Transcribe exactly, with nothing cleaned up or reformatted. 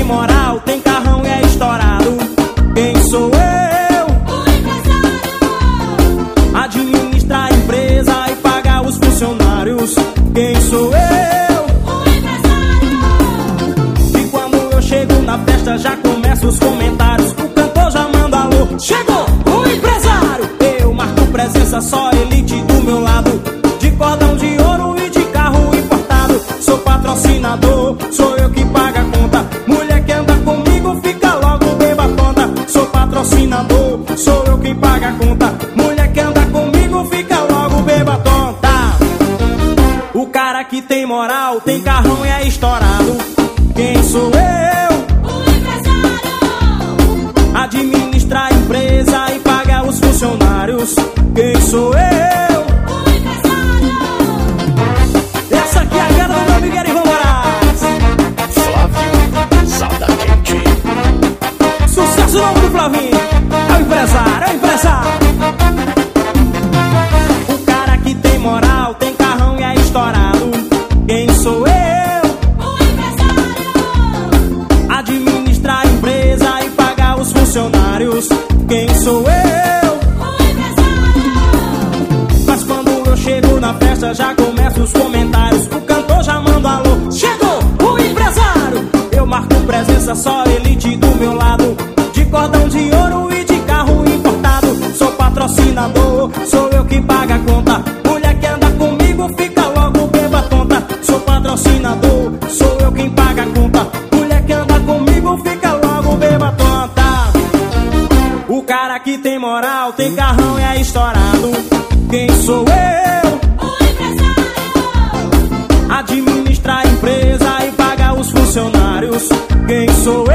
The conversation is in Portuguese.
moral, tem carrão e é estourado. Quem sou eu? O empresário. Administra a empresa e paga os funcionários. Quem sou eu? O empresário. E quando eu chego na festa já começam os comentários. O cantor já manda alô. Chegou o empresário. Eu marco presença, só elite do meu lado. De cordão de ouro e de carro importado. Sou patrocinador, sou eu que pago a conta. Mulher que anda comigo fica logo beba tonta. Sou patrocinador, sou eu que paga a conta. Mulher que anda comigo fica logo beba tonta. O cara que tem moral, tem carrão e é estourado. Quem sou eu? O empresário. Administra a empresa e paga os funcionários. Quem sou eu? O empresário. Essa aqui é a cara do meu amigo Erivan Moraes. Flávio, Sada Quente. Sucesso novo do Flavinho. É o empresário, é o empresário. O cara que tem moral, tem carrão e é estourado. Quem sou eu? O empresário. Administra a empresa e paga os funcionários. Quem sou eu? O empresário. Mas quando eu chego na festa já começam os comentários. O cantor já manda alô. Chegou o empresário. Eu marco presença, só elite do meu lado. De cordão de ouro e de carro importado. Sou patrocinador, sou eu que pago a conta. Mulher que anda comigo fica logo beba tonta. Sou patrocinador, sou eu quem paga a conta. Mulher que anda comigo fica logo beba tonta. O cara que tem moral, tem carrão e é estourado. Quem sou eu? O empresário. Administra a empresa e paga os funcionários. Quem sou